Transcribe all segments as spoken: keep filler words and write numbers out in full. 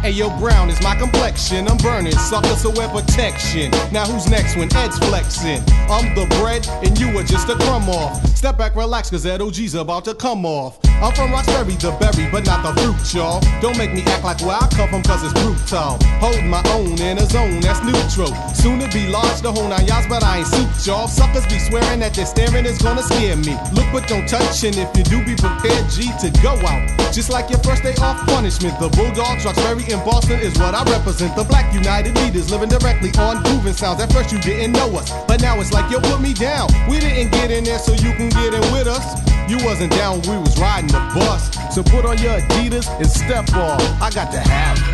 Ayo, brown is my complexion. I'm burning suckers, so wear protection. Now who's next when Ed's flexing? I'm the bread and you are just a crumb off. Step back, relax, cause that O G's about to come off. I'm from Roxbury, the berry, but not the fruit, y'all. Don't make me act like where I come from, cause it's brutal. Hold my own in a zone that's neutral. Soon to be large, the whole nine yards, but I ain't suit, y'all. Suckers be swearing that their staring is gonna scare me. Look but don't touch, and if you do, be prepared, G, to go out. Just like your first day off punishment. The Bulldogs, Roxbury, in Boston is what I represent. The Black United Leaders living directly on grooving sounds. At first you didn't know us, but now it's like, yo, put me down. We didn't get in there so you can get in with us. You wasn't down when we was riding the bus. So put on your Adidas and step off. I got to have it.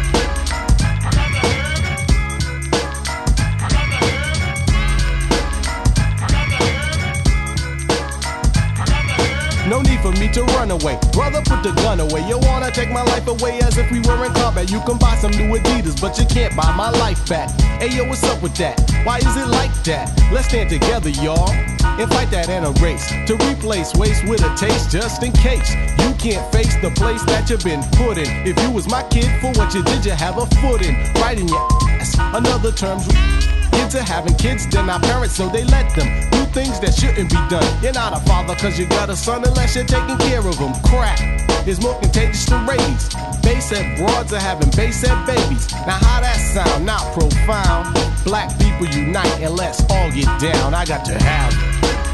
No need for me to run away. Brother, put the gun away. You wanna take my life away as if we were in combat. You can buy some new Adidas, but you can't buy my life back. Hey, yo, what's up with that? Why is it like that? Let's stand together, y'all, and fight that in a race. To replace waste with a taste, just in case you can't face the place that you've been put in. If you was my kid, for what you did, you have a foot in. Right in your ass. Another term's kids are having kids, they're not parents, so they let them do things that shouldn't be done. You're not a father cause you got a son unless you're taking care of them. Crack is more contagious than rabies. Bass-head broads are having bass-head babies. Now how that sound? Not profound. Black people unite and let's all get down. I got to have it.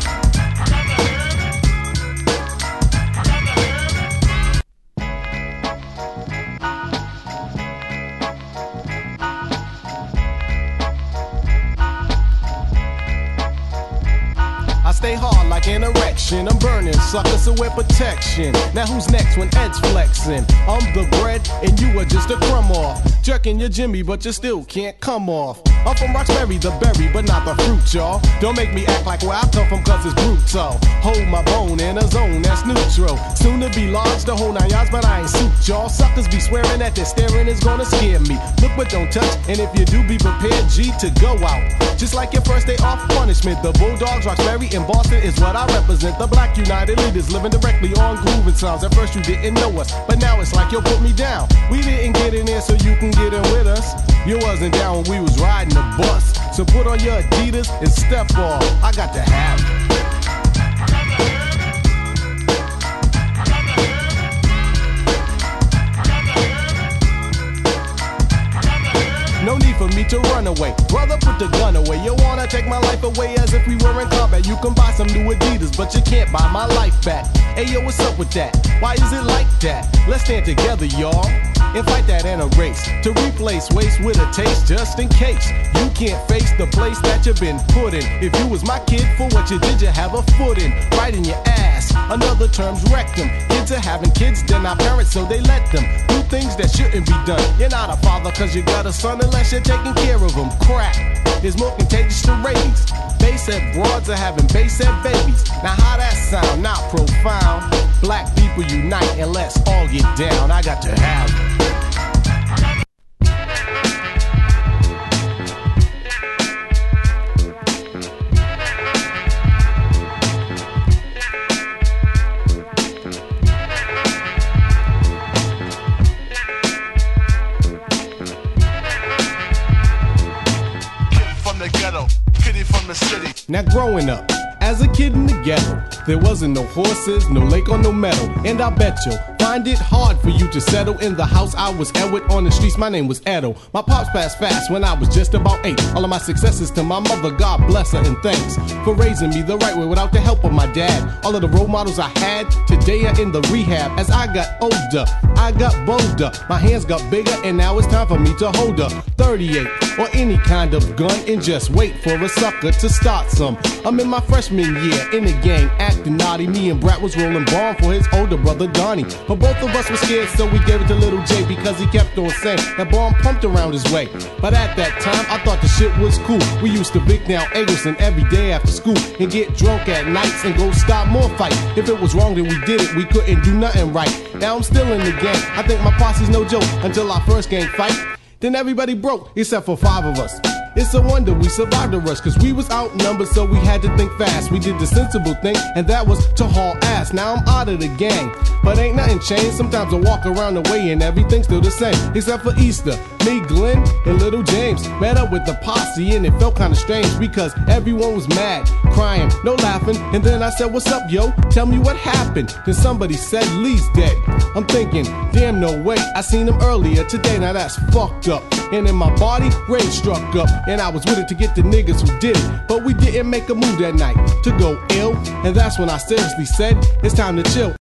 Stay hard like an erection. I'm burning suckers, so wear protection. Now who's next when Ed's flexing? I'm the bread and you are just a crumb off. Jerking your Jimmy, but you still can't come off. I'm from Roxbury, the berry, but not the fruit, y'all. Don't make me act like where I come from, cause it's brutal. Hold my bone in a zone that's neutral. Soon to be large, the whole nine yards, but I ain't suit, y'all. Suckers be swearing that their staring is gonna scare me. Look but don't touch, and if you do, be prepared, G, to go out. Just like your first day off punishment. The Bulldogs, Roxbury, and Boston is what I represent. The Black United Leaders living directly on grooving sounds. At first you didn't know us, but now it's like, yo, put me down. We didn't get in there so you can get in with us. You wasn't down when we was riding the bus. So put on your Adidas and step off. I got to have it. No need for me to run away. Brother, put the gun away. You wanna take my life away as if we were in combat. You can buy some new Adidas, but you can't buy my life back. Hey, yo, what's up with that? Why is it like that? Let's stand together, y'all, and fight that in a race. To replace waste with a taste, just in case you can't face the place that you've been put in. If you was my kid, for what you did, you have a foot in. Right in your ass. Another term's rectum. Kids are having kids, they're not parents, so they let them do things that shouldn't be done. You're not a father cause you got a son unless you're taking care of them. Crack is more contagious than rabies. Bass-head broads are having bass-head babies. Now how that sound? Not profound. Black people unite and let's all get down. I got to have it. Now growing up, as a kid in the ghetto, there wasn't no horses, no lake or no meadow. And I bet you'll find it hard for you to settle in the house I was at with on the streets. My name was Edo. My pops passed fast when I was just about eight. All of my successes to my mother, God bless her, and thanks for raising me the right way without the help of my dad. All of the role models I had today are in the rehab. As I got older, I got bolder. My hands got bigger and now it's time for me to hold a thirty-eight or any kind of gun and just wait for a sucker to start some. I'm in my freshman year in the gang acting naughty. Me and Brat was rolling bomb for his older brother Donnie. But both of us were scared, so we gave it to Little J because he kept on saying that bomb pumped around his way. But at that time, I thought the shit was cool. We used to big down Eggleston every day after school and get drunk at nights and go stop more fights. If it was wrong, then we did it. We couldn't do nothing right. Now I'm still in the gang. I think my posse's no joke until our first gang fight. Then everybody broke except for five of us. It's a wonder we survived the rush, cause we was outnumbered, so we had to think fast. We did the sensible thing, and that was to haul ass. Now I'm out of the gang, but ain't nothing changed. Sometimes I walk around the way and everything's still the same, except for Easter. Me, Glenn, and little James met up with the posse, and it felt kinda strange because everyone was mad, crying, no laughing. And then I said, what's up, yo? Tell me what happened. Then somebody said, Lee's dead. I'm thinking, damn, no way, I seen him earlier today. Now that's fucked up. And in my body, rage struck up, and I was with it to get the niggas who did it. But we didn't make a move that night to go ill, and that's when I seriously said, it's time to chill.